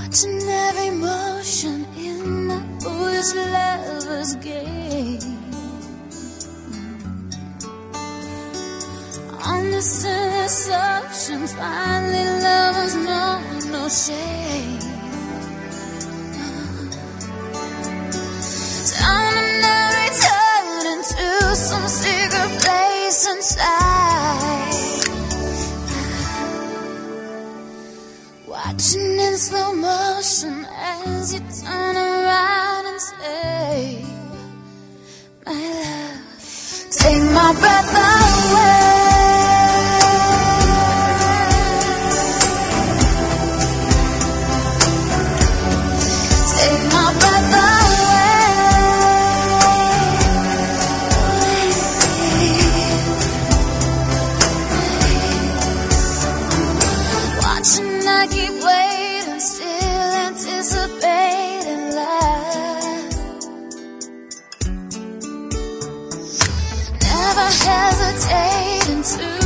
watching every motion in my foolish lover's game. Understand assumptions, finally lovers know no shame. Down and every turn into some secret place inside, watching in slow motion as you turn around and say, my love, take my breath away. Take my breath away. Watching, I keep waiting, still anticipating love. Never hesitating to